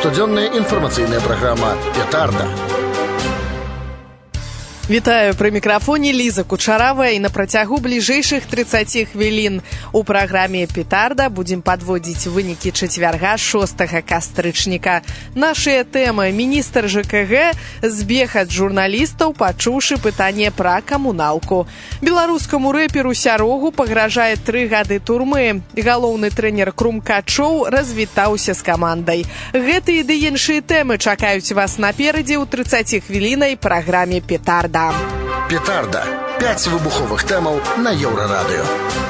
Штодзённая інфармацыйная праграма «Петарда». Вітаю, пры мікрафоне Ліза Кучаравая, і на працягу бліжэйшых 30 хвілін у праграме «Петарда» будзем падводзіць вынікі чацвярга 6 кастрычніка. Нашыя тэмы. Міністр ЖКГ збег ад журналістаў, пачуўшы пытанне пра камуналку. Беларускаму рэперу Сярогу пагражае 3 гады турмы. Галоўны трэнер Крумкачоў развітаўся з камандай. Гэтыя ды іншыя тэмы чакаюць вас наперадзе ў 30-хвіліннай праграме «Петарда». Петарда. 5 выбуховых тэмаў на Еўрарадыё.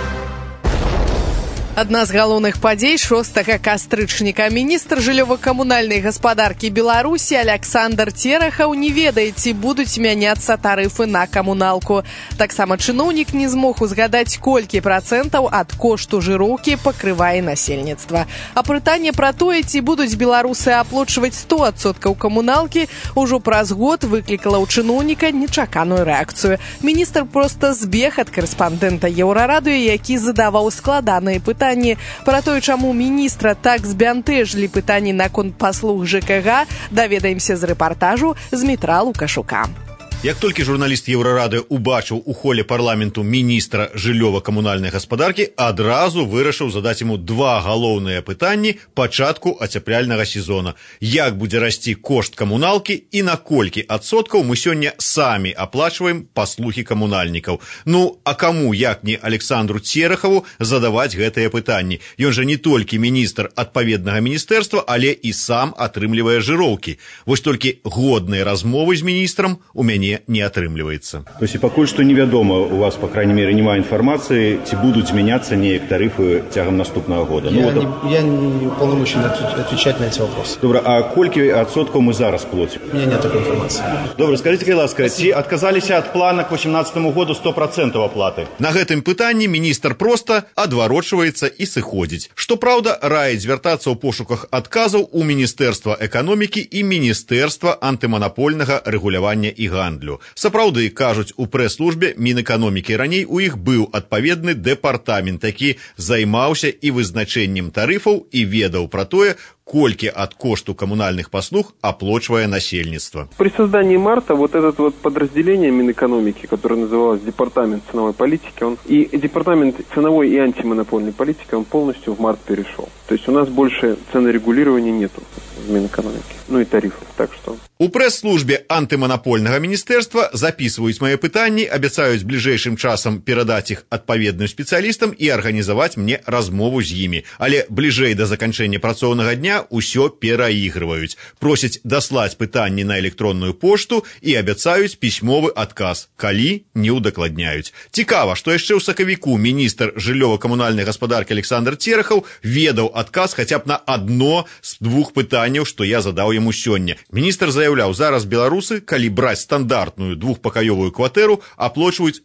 Адна з галоўных падзей 6 кастрычніка. Міністр жыллёва-камунальнай гаспадаркі Беларусі Александр Терахаў не ведае, ці будуць мяняцца тарыфы на камуналку. Таксама чыноўнік не змог узгадаць, колькі працэнтаў ад кошту жыроўкі пакрывае насельніцтва. А пытанне пра тое, ці будуць беларусы аплачваць 100% камуналкі, ужо праз год выклікала ў чыноўніка нечаканую рэакцыю. Міністр проста збег ад карэспандэнта Еўрарадыё, які задаваў складаныя пытанні пра тое, чаму міністра так збянтэжылі пытанні наконт паслуг ЖКГ, даведаемся з рэпартажу Змітра Лукашука. Як толькі журналіст Еўрарадыё убачыў у холе парламенту міністра жыллёва-камунальнай гаспадаркі, адразу вырашыў задаць яму 2 галоўныя пытанні пачатку ацяпляльнага сезона. Як будзе расці кошт камуналкі і на колькі адсоткаў мы сёння самі аплачваем паслугі камунальнікаў. Ну, а каму, як не Александру Терахаву, задаваць гэтыя пытанні? Ён жа не толькі міністр адпаведнага міністэрства, але і сам атрымлівае жыроўкі. Вось толькі годныя размовы з міністрам у мяне не атрымліваецца. То есть, пакуль што невядома, у вас, по крайней мере, няма информации, ці будут зменяться неяк тарифы тягом наступного года? Я не уполномочен отвечать на эти вопросы. Добре, а колькі адсоткаў мы зараз платим? У меня нет такой информации. Добре, скажите, ласка, ці отказаліся ад плана к 2018 году 100% оплаты? На гэтым пытанні міністр проста адварочваецца і сыходзіць. Што праўда, раіць звяртацца ў пошуках адказаў у Міністэрства эканомікі і Міністэрства антыманапольнага рэгулявання і гандлю. Сапраўды, кажуць у прэс-службе Мінэканомікі, раней у іх быў адпаведны дэпартамент, які займаўся і вызначэннем тарыфаў і ведаў пра тое, колькі ад кошту коммунальных послуг оплачивая насельніцтва. При создании марта вот это вот подразделение Минэкономики, которое называлось Департамент ценовой политики, и Департамент ценовой и антимонопольной политики, он полностью в март перешел. То есть у нас больше ценорегулирования нету в Минэкономике, ну и тарифов, так что... У прэс-службе антыманапольнага міністэрства записываюць мае пытанні, абяцаюць бліжэйшым часам перадаць іх адпаведным спецыялістам і арганізаваць мне размову з імі. Але бліжэй да заканчэння працоўнага дня ўсё пераігрываюць. Просяць даслаць пытанні на электронную пошту і абяцаюць пісьмовы адказ, калі не ўдакладняюць. Цікава, што яшчэ ў сакавіку міністр жыллёва-камунальнай гаспадаркі Александр Терахаў ведаў адказ хаця б на адно з 2 пытанняў, што я задаў яму сёння. Міністр заяўляў, зараз беларусы, калі браць стандартную 2-пакаёвую кватэру, аплачваюць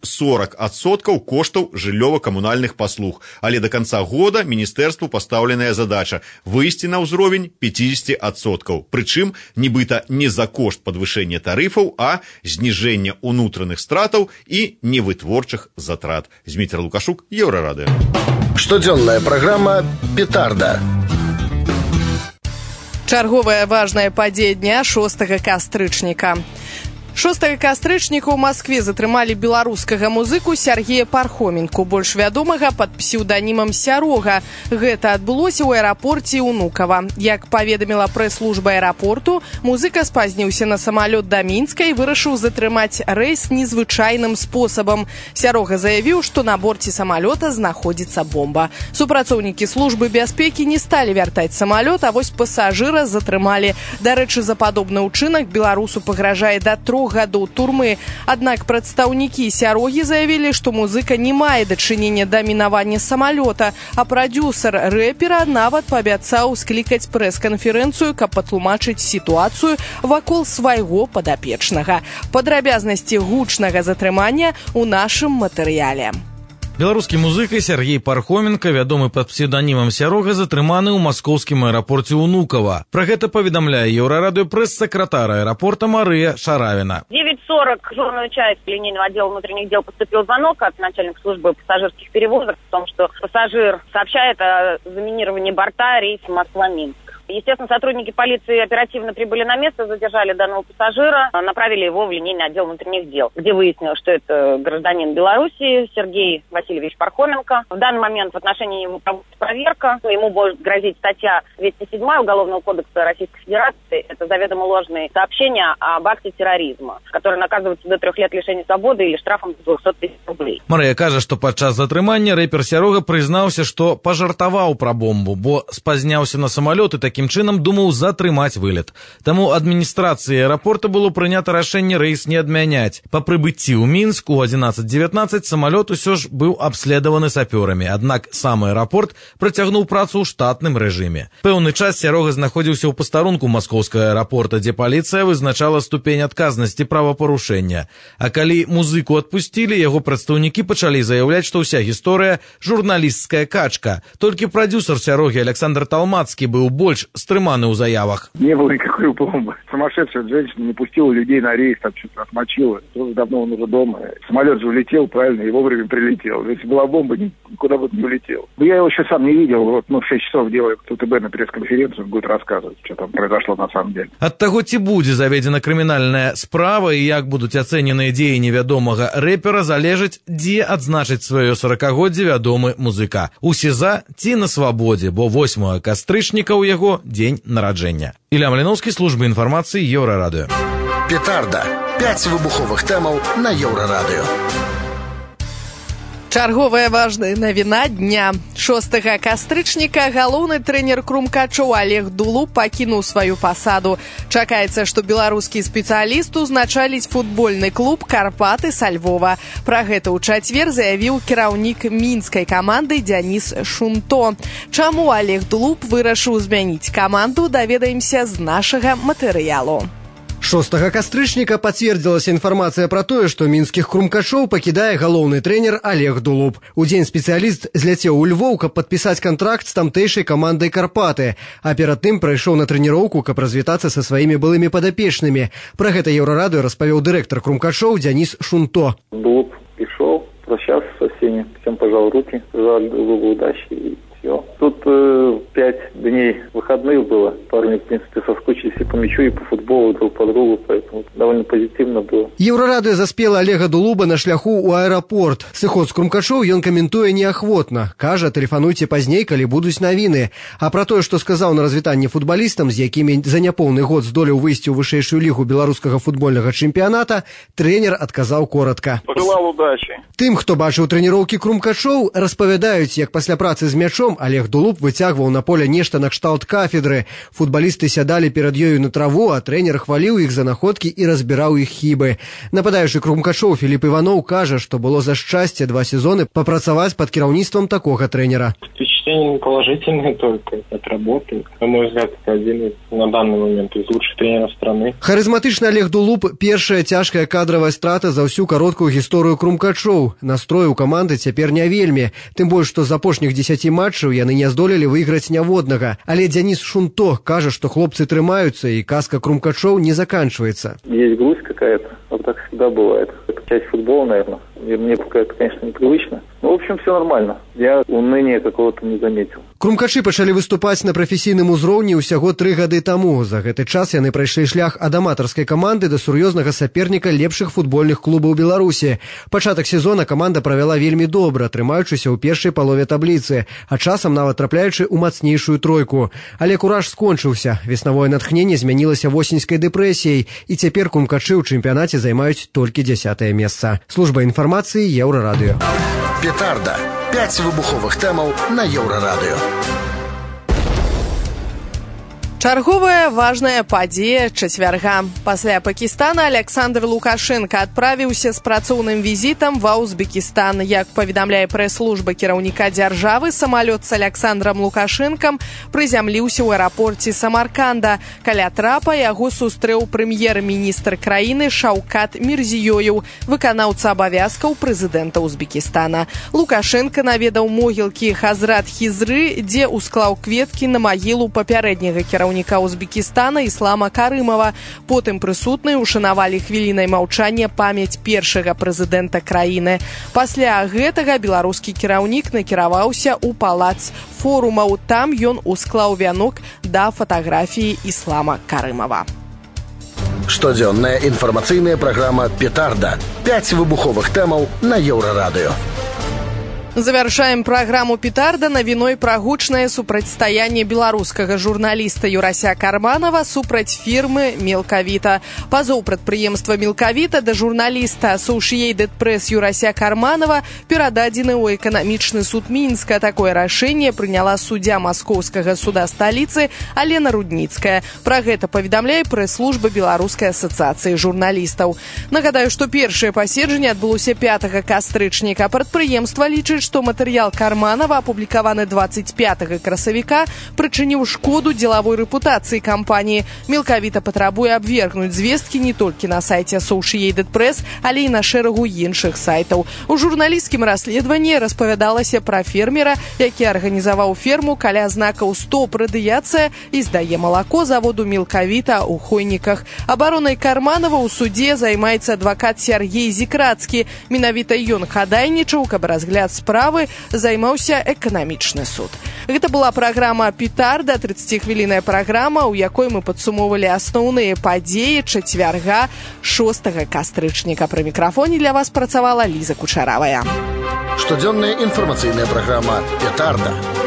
40% коштаў жыллёва-камунальных паслуг. Але до конца года міністэрству пастаўленая задача выйсці на ўзровень 50%. Прычым, нібыта не за кошт падвышэння тарыфаў, а зніжэння ўнутраных стратаў і невытворчых затрат. Змітра Лукашук, Еўрарадыё. Штодзённая праграма «Петарда». Чарговая важная падзея дня 6 кастрычніка. 6 кастрычніка ў Маскве затрымалі беларускага музыку Сяргея Пархоменку, больш вядомага пад псеўданімам Сярога. Гэта адбылося ў аэрапорце Унукава. Як паведаміла прэс-служба аэрапорту, музыка спазніўся на самалёт да Мінска і вырашыў затрымаць рэйс незвычайным спосабам. Сярога заявіў, што на борце самалёта знаходзіцца бомба. Супрацоўнікі службы бяспекі не сталі вяртаць самалёт, а вось пасажыра затрымалі. Дарэчы, за падобны ўчынак беларусу пагражае да 3 гадоў турмы. Аднак прадстаўнікі Сярогі заявілі, што музыка не мае дачынення да мінавання самалёта, а прадзюсар рэпера нават паабяцаў склікаць прэс-канферэнцыю, каб патлумачыць сітуацыю вакол свайго падапечнага. Падрабязнасці гучнага затрымання ў нашым матэрыяле. Беларускі музыка Сяргей Пархоменка, вядомы пад псевданімам Сярога, затрыманы ў маскоўскім аэрапорце Унукава. Пра гэта паведамляе Еўрарадыё прэс-сакратар аэрапорта Марыя Шаравина. 9:40 в журную часть линейного отдела внутренних дел поступил звонок от начальника службы пассажирских перевозок о том, что пассажир сообщает о заминировании борта рейса Москва-Минск. Естественно, сотрудники полиции оперативно прибыли на место, задержали данного пассажира, направили его в линейный отдел внутренних дел, где выяснилось, что это гражданин Беларуси Сергей Васильевич Пархоменко. В данный момент в отношении него проводится проверка. Ему может грозить статья 207 Уголовного кодекса Российской Федерации. Это заведомо ложные сообщения об акте терроризма, который наказывается до 3 лет лишения свободы или штрафом до 200 тысяч рублей. Марыя кажа, што падчас затрымання рэпер Сярога прызнаўся, што пажартаваў пра бомбу, бо спазняўся на самалёт і такім чынам думаў затрымаць вылет. Таму адміністрацыі аэрапорта было прынята рашэнне рэйс не адмяняць. Па прыбыцці ў Мінск у 11:19 самалёт усё ж быў абследаваны сапёрамі, аднак сам аэрапорт працягнуў працу ў штатным рэжыме. Пэўны час Сярога знаходзіўся ў пастарунку маскоўскага аэрапорта, дзе паліцыя вызначала ступень адказнасці правапарушэння. А калі музыку адпусцілі, яго прадстаўнікі пачалі заяўляць, што ўся гісторыя журналісцкая качка. Толькі прадюсер Сярогі Александр Талмацкі быў больш стрыманы ў заявах. Не было никакой бомбы. Сумасшедшая женщина не пустила людей на рейс, там что-то отмочила. Давно он уже дома. Самолет же улетел, правильно, и вовремя прилетел. Если была бомба, никуда бы не улетел. Я его еще сам не видел. Вот, в 6 часов делаю ТТБ на пресс-конференцию, будет рассказывать, что там произошло на самом деле. Ад таго, ці будзе заведзена крымінальная справа і як будуць ацэненыя дзеянні вядомага рэпера, залежыць, дзе адзначыць сваё 40-годдзе вядомы музыка. У СІЗА ці на свабодзе, бо 8 кастрычніка ў яго дзень нараджэння. Ілля Маліноўскі, служба інфармацыі, Еўрарадыё. Петарда. 5 выбуховых тэмаў на Еўрарадыё. Чарговая важная навіна дня. 6 кастрычніка галоўны трэнер крумкачоў Олег Дулуб пакінуў сваю пасаду. Чакаецца, што беларускі спецыяліст узначаліць футбольны клуб «Карпаты» са Львова. Пра гэта ў чацвер заявіў кіраўнік мінскай каманды Дзяніс Шунто. Чаму Олег Дулуб вырашыў змяніць каманду, даведаемся з нашага матэрыялу. 6 кастрычніка пацвердзілася інфармацыя пра тое, што мінскіх крумкачоў пакідае галоўны трэнер Олег Дулуб. Удзень спецыяліст зляцеў у Львоў, каб падпісаць кантракт з тамтэйшай камандай «Карпаты», а перад тым прайшоў на трэніроўку, каб развітацца са сваімі былымі падапечнымі. Пра гэта Еўрарадыё распавёў дырэктар крумкачоў Дзяніс Шунто. Дулуб пришел, прощался со всеми, всем пожал руки, пожал Дулубу удачи и все. Тут 5 дней выходных было. Парни, в принципе, соскучились и по мячу, и по футболу друг по другу, поэтому довольно позитивно было. Еўрарадыё заспела Олега Дулуба на шляху ў аэрапорт. Сыход з крумкачоў ён каментуе неахвотна. Кажа, тэлефануйце пазней, калі будуць навіны. А пра тое, што сказаў на развітанні футбалістам, з якімі за няпоўны год здолеў выйсці ў вышэйшую лігу беларускага футбольнага чэмпіяната, трэнер адказаў коратка. Пожелал удачи. Тым, хто бачыў трэніроўкі крумкачоў, распавядаюць, як пасля працы з мячом Олег Дулуб выцягваў на поле нешта накшталт кафедры. Футбалісты сядалі перад ёю на траву, а трэнер хваліў іх за находкі і разбіраў іх хібы. Нападаючы крумкачоў Філіп Іваноў кажа, што было за шчасце 2 сезоны папрацаваць пад кіраўніцтвам такога трэнера. Впечатления положительные только от работы. На мой взгляд, это один из, на данный момент, из лучших тренеров страны. Харызматычны Олег Дулуб – першая цяжкая кадравая страта за ўсю кароткую гісторыю крумкачоў. Настрой у каманды цяпер не вельмі. Тым больш, што з апошніх 10 матчаў яны не здолелі выйграць няводнага. Але Дзяніс Шунто кажа, што хлопцы трымаюцца і казка крумкачоў не заканчивается. Есть грусть какая-то, вот так всегда бывает. Это часть футбола, наверное. Мне пока это, конечно, непривычно. Но, в общем, все нормально. Я уныния какого-то не заметил. Крумкачы пачалі выступаць на прафесійным узроўні ўсяго 3 гады таму. За гэты час яны прайшлі шлях ад аматарскай каманды да сур'ёзнага саперніка лепшых футбольных клубаў Беларусі. Пачатак сезона каманда правяла вельмі добра, трымаючыся ў першай палове табліцы, а часам нават трапляючы ў мацнейшую тройку. Але кураж скончыўся. Веснавое натхненне змянілася восеньскай дэпрэсіяй, і цяпер крумкачы ў чэмпіянаце займаюць толькі 10-е месца. Служба інфармацыі, Еўрарадыё. Петарда. 5 выбуховых тэмаў на Еўрарадыё. Чарговая важная падзея чацвярга. Пасля Пакістана Александр Лукашенко адправіўся з працоўным візітам ва Узбекістан. Як паведамляе прэс-служба кіраўніка дзяржавы, самалёт з Александром Лукашэнкам прызямліўся ў аэрапорце Самарканда. Каля трапа яго сустрэў прэм'ер-міністр краіны Шаўкат Мірзіёеў, выканаўца абавязкаў прэзідэнта Узбекістана. Лукашенко наведаў могілкі Хазрат Хізры, дзе усклаў кветкі на магілу папярэдняга кіраўніка кіраўніка Узбекістана Іслама Карымова. Потым прысутныя ушанавалі хвілінай маўчання памяць першага прэзідэнта краіны. Пасля гэтага беларускі кіраўнік накіраваўся ў палац форумаў. Там ён усклаў вянок да фатаграфіі Іслама Карымова. Штодзённая інфармацыйная праграма «Петарда». 5 выбуховых тэмаў на Еўрарадыё. Завяршаем праграму «Петарда» навіной пра гучнае супрацьстаянне беларускага журналіста Юрася Карманова супраць фірмы «Мелкавіта». Пазоў прадпрыемства «Мелкавіта» да журналіста Associated Press Юрася Карманова перададзены ў эканамічны суд Мінска. Такое рашэнне прыняла суддзя Маскоўскага суда сталіцы Алена Рудніцкая. Пра гэта паведамляе прэс-служба Беларускай асацыяцыі журналістаў. Нагадаю, што першае паседжанне адбылося 5 кастрычніка. Прадпрыемства лічыць, што матэрыял Карманова, апублікаваны 25 красавіка, прычыніў шкоду дзелавой рэпутацыі кампаніі. Мелкавіта патрабуе абвергнуць звесткі не толькі на сайце Associated Press, але і на шэрагу іншых сайтаў. У журналісцкім расследаванні распавядалася пра фермера, які арганізаваў ферму каля знакаў «Стоп радыяцыя» і здае малако заводу Мелкавіта ў Хойніках. Абаронай Карманова ў судзе займаецца адвакат Сергей Зікрацкі. Менавіта ён хадайнічаў, каб разгляд справы займаўся эканамічны суд. Гэта была праграма «Петарда», 30-хвілінная праграма, у якой мы падсумоўвалі асноўныя падзеі чацвярга 6 кастрычніка. Пры мікрафоне для вас працавала Ліза Кучаравая. Штодзённая інфармацыйная праграма «Петарда».